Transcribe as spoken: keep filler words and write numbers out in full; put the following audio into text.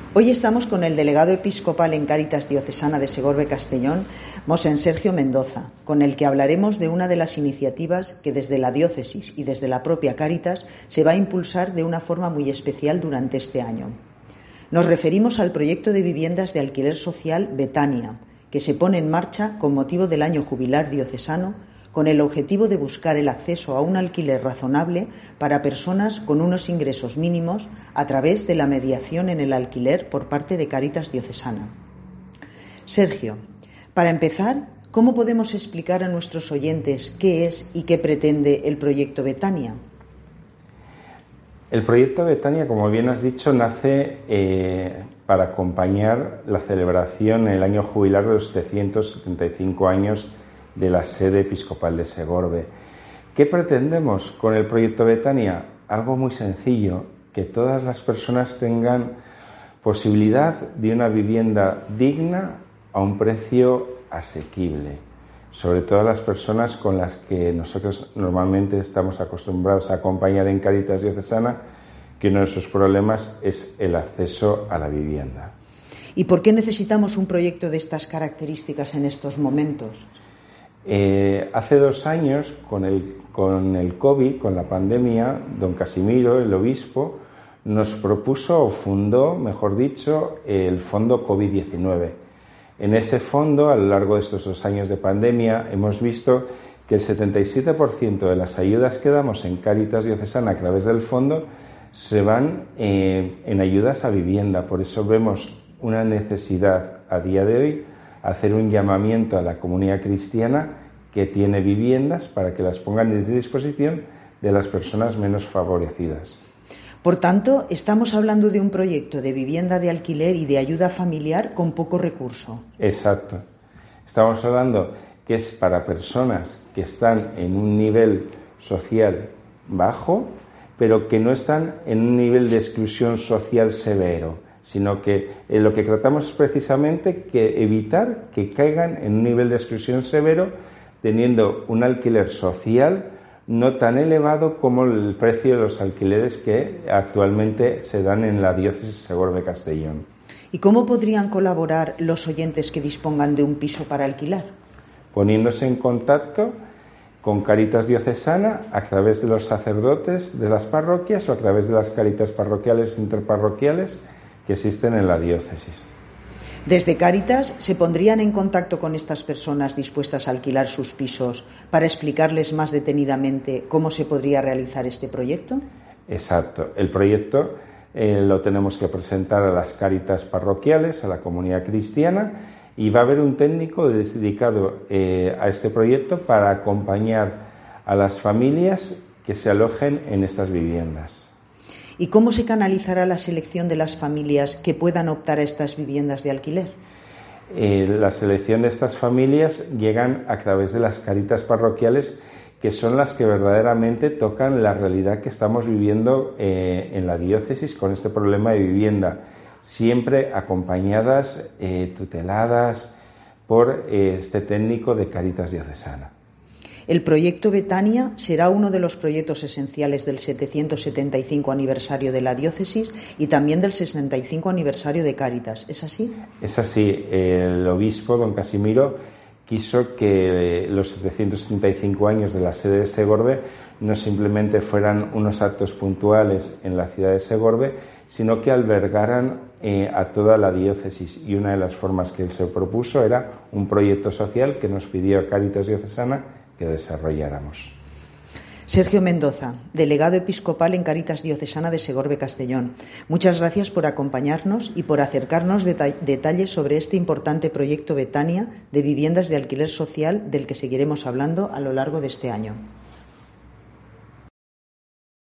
Hoy estamos con el delegado episcopal en Cáritas Diocesana de Segorbe-Castellón, Mosén Sergio Mendoza, con el que hablaremos de una de las iniciativas que desde la diócesis y desde la propia Cáritas se va a impulsar de una forma muy especial durante este año. Nos referimos al proyecto de viviendas de alquiler social Betania, que se pone en marcha con motivo del año jubilar diocesano, con el objetivo de buscar el acceso a un alquiler razonable para personas con unos ingresos mínimos a través de la mediación en el alquiler por parte de Cáritas Diocesana. Sergio, para empezar, ¿cómo podemos explicar a nuestros oyentes qué es y qué pretende el proyecto Betania? El proyecto Betania, como bien has dicho, nace eh, para acompañar la celebración en el año jubilar de los setecientos setenta y cinco años de la sede episcopal de Segorbe. ¿Qué pretendemos con el proyecto Betania? Algo muy sencillo, que todas las personas tengan posibilidad de una vivienda digna a un precio asequible, sobre todo las personas con las que nosotros normalmente estamos acostumbrados a acompañar en Cáritas Diocesana, que uno de sus problemas es el acceso a la vivienda. ¿Y por qué necesitamos un proyecto de estas características en estos momentos? Eh, hace dos años, con el, con el COVID, con la pandemia, don Casimiro, el obispo, nos propuso o fundó, mejor dicho, el Fondo COVID diecinueve. En ese fondo, a lo largo de estos dos años de pandemia, hemos visto que el setenta y siete por ciento de las ayudas que damos en Cáritas Diocesana a través del fondo se van eh, en ayudas a vivienda. Por eso vemos una necesidad a día de hoy hacer un llamamiento a la comunidad cristiana que tiene viviendas para que las pongan en disposición de las personas menos favorecidas. Por tanto, estamos hablando de un proyecto de vivienda de alquiler y de ayuda familiar con poco recurso. Exacto. Estamos hablando que es para personas que están en un nivel social bajo, pero que no están en un nivel de exclusión social severo, sino que eh, lo que tratamos es precisamente que evitar que caigan en un nivel de exclusión severo, teniendo un alquiler social no tan elevado como el precio de los alquileres que actualmente se dan en la diócesis de Segorbe-Castellón. ¿Y cómo podrían colaborar los oyentes que dispongan de un piso para alquilar? Poniéndose en contacto con Cáritas Diocesana a través de los sacerdotes de las parroquias o a través de las Cáritas parroquiales e interparroquiales que existen en la diócesis. Desde Cáritas se pondrían en contacto con estas personas dispuestas a alquilar sus pisos para explicarles más detenidamente cómo se podría realizar este proyecto. Exacto. El proyecto eh, lo tenemos que presentar a las Cáritas parroquiales, a la comunidad cristiana, y va a haber un técnico dedicado eh, a este proyecto para acompañar a las familias que se alojen en estas viviendas. ¿Y cómo se canalizará la selección de las familias que puedan optar a estas viviendas de alquiler? Eh, la selección de estas familias llegan a través de las Cáritas parroquiales, que son las que verdaderamente tocan la realidad que estamos viviendo eh, en la diócesis con este problema de vivienda, siempre acompañadas, eh, tuteladas por eh, este técnico de Cáritas Diocesana. El proyecto Betania será uno de los proyectos esenciales del setecientos setenta y cinco aniversario de la diócesis y también del sesenta y cinco aniversario de Cáritas. ¿Es así? Es así. El obispo, don Casimiro, quiso que los setecientos setenta y cinco años de la sede de Segorbe no simplemente fueran unos actos puntuales en la ciudad de Segorbe, sino que albergaran eh, a toda la diócesis. Y una de las formas que él se propuso era un proyecto social que nos pidió Cáritas Diocesana que desarrolláramos. Sergio Mendoza, delegado episcopal en Cáritas Diocesana de Segorbe-Castellón. Muchas gracias por acompañarnos y por acercarnos deta- detalles sobre este importante proyecto Betania de viviendas de alquiler social del que seguiremos hablando a lo largo de este año.